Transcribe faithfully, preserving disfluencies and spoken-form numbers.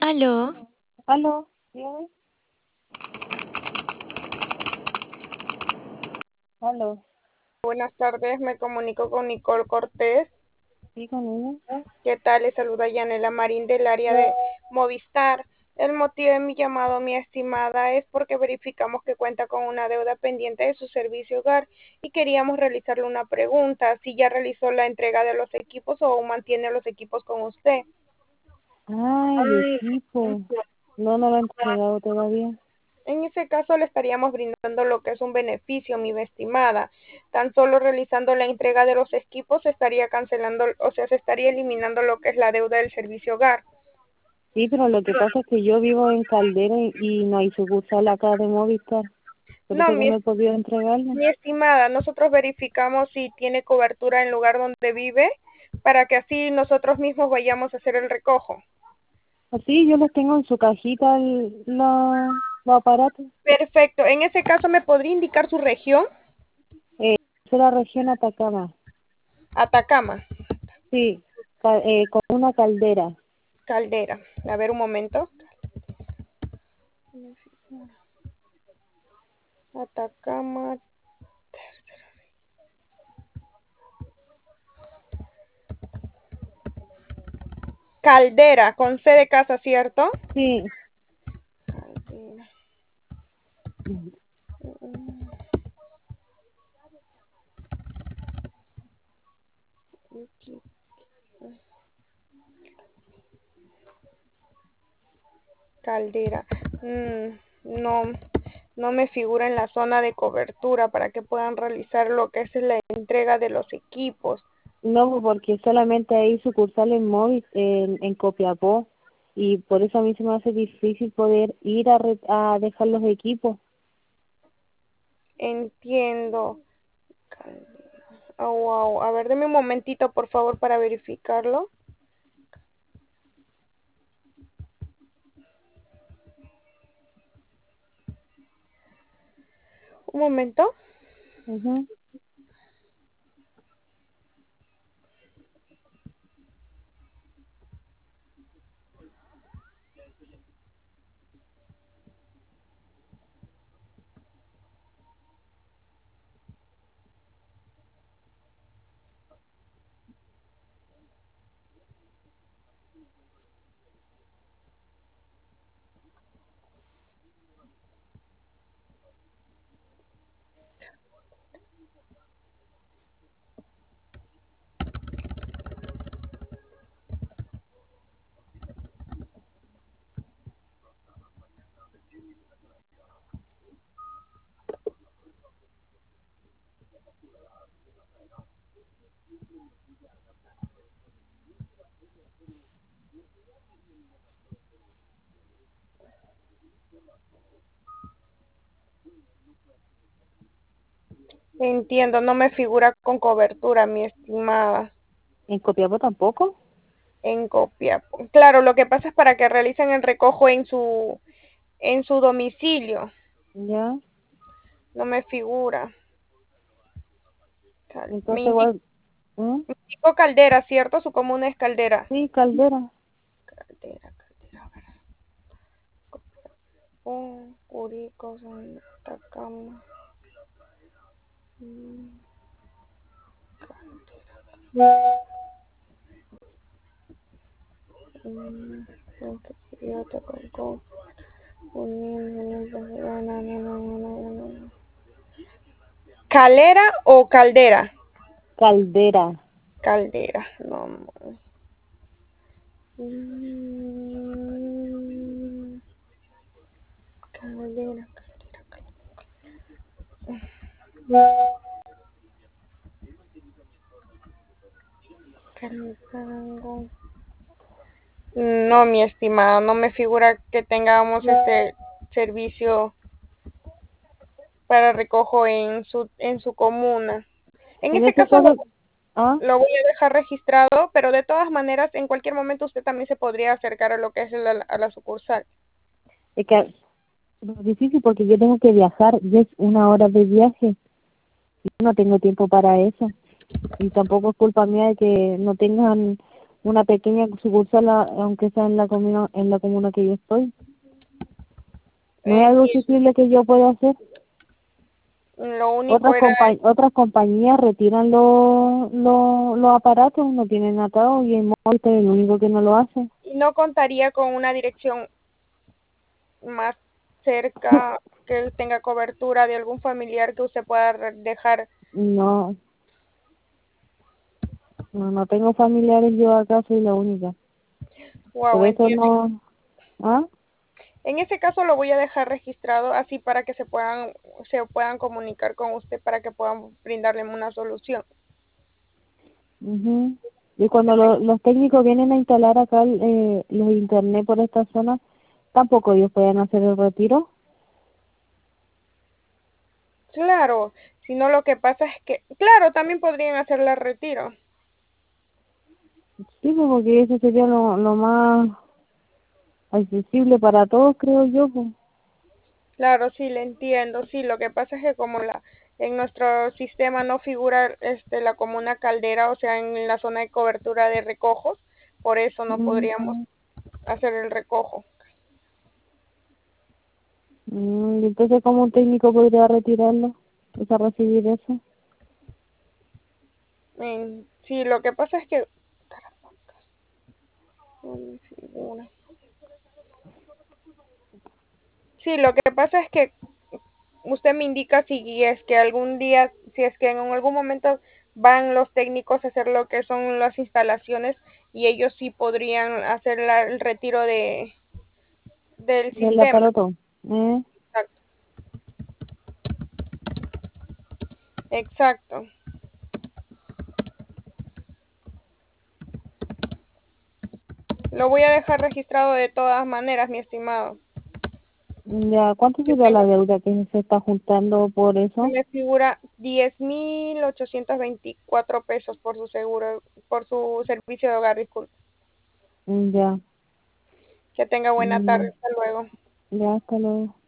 Aló, Aló, dígame. Aló, Buenas tardes, me comunico con Nicole Cortés. sí, con ella. ¿Qué tal? Le saluda Yanela Marín del área de Movistar. El motivo de mi llamado, mi estimada, es porque verificamos que cuenta con una deuda pendiente de su servicio hogar y queríamos realizarle una pregunta, si ya realizó la entrega de los equipos o aún mantiene los equipos con usted. Ah, el equipo. No, no lo he entregado todavía. En ese caso le estaríamos brindando lo que es un beneficio, mi estimada. Tan solo realizando la entrega de los equipos se estaría cancelando, o sea, se estaría eliminando lo que es la deuda del servicio hogar. Sí, pero lo que pasa es que yo vivo en Caldera y, y no hay sucursal acá de Movistar. Por No, eso que mi, no he podido entregarlo. mi estimada, nosotros verificamos si tiene cobertura en el lugar donde vive para que así nosotros mismos vayamos a hacer el recojo. Así yo los tengo en su cajita, el, la, los aparatos. Perfecto. En ese caso, ¿me podría indicar su región? Eh, es la región Atacama. Atacama. Sí, ca- eh, con una caldera. Caldera. A ver un momento. Atacama. Caldera, con C de casa, ¿cierto? Sí. Caldera. Caldera. Mm, no, no me figura en la zona de cobertura para que puedan realizar lo que es la entrega de los equipos. No, porque solamente hay sucursales móviles en, en Copiapó y por eso a mí se me hace difícil poder ir a, re- a dejar los equipos. Entiendo. Oh, wow. A ver, deme un momentito, por favor, para verificarlo. Un momento. Ujú. Entiendo, no me figura con cobertura, mi estimada. ¿En Copiapó tampoco? En copia. Claro, lo que pasa es para que realicen el recojo en su en su domicilio. Ya. No me figura. Cal- Me Entonces indi- igual, ¿mm? me indicó Caldera, ¿cierto? Su comuna es Caldera. Sí, Caldera. Caldera, Caldera, a ver. Oh, Curicó, San Atacama. Mm, mm, ok, yo te conco- Unión, no, no, no, no, no, no, no. ¿Calera o Caldera? Caldera. Caldera, no. no. Mm, Caldera, Caldera. No, mi estimada, no me figura que tengamos este servicio para recojo en su en su comuna. En En ese ese caso lo, caso, ¿ah? lo voy a dejar registrado, pero de todas maneras, en cualquier momento usted también se podría acercar a lo que es la, a la sucursal. Es que es difícil porque yo tengo que viajar, y es una hora de viaje y no tengo tiempo para eso. Y tampoco es culpa mía de que no tengan una pequeña sucursal, a- aunque sea en la comuna, en la comuna que yo estoy. No es algo Entiendo. accesible que yo pueda hacer. Lo único Otras era, compa otras compañías retiran los los los aparatos, no tienen atado y el móvil es el único que no lo hace. y no contaría con una dirección más cerca que tenga cobertura de algún familiar que usted pueda re- dejar. No, no, no tengo familiares, yo acá soy la única. Wow, Por eso entiendo. no, ¿ah? En ese caso lo voy a dejar registrado así para que se puedan se puedan comunicar con usted para que puedan brindarle una solución. Ujú. Y cuando lo- los técnicos vienen a instalar acá eh, los internet por esta zona, tampoco ellos pueden hacer el retiro. Claro, sino lo que pasa es que, claro, también podrían hacer la retiro. Sí, pues, porque eso sería lo, lo más accesible para todos, creo yo. Pues. Claro, sí, le entiendo. Sí, lo que pasa es que como la en nuestro sistema no figura este la como una caldera, o sea, en la zona de cobertura de recojos, por eso no Mm, podríamos hacer el recojo. mm, entonces, ¿cómo un técnico podría retirarlo? O sea, recibir eso. En- sí, lo que pasa es que mm, figura. Sí, lo que pasa es que usted me indica si es que algún día, si es que en algún momento van los técnicos a hacer lo que son las instalaciones y ellos sí podrían hacer la- el retiro de del Del sistema. aparato. ¿Eh? Exacto. Exacto. Lo voy a dejar registrado de todas maneras, mi estimado. Ya, ¿cuánto Que sería tenga, la deuda que se está juntando por se eso? me figura diez mil ochocientos veinticuatro pesos por su seguro, por su servicio de hogar, disculpe. Mm, ya, Que tenga buena tarde, mm, hasta luego. ya, hasta luego.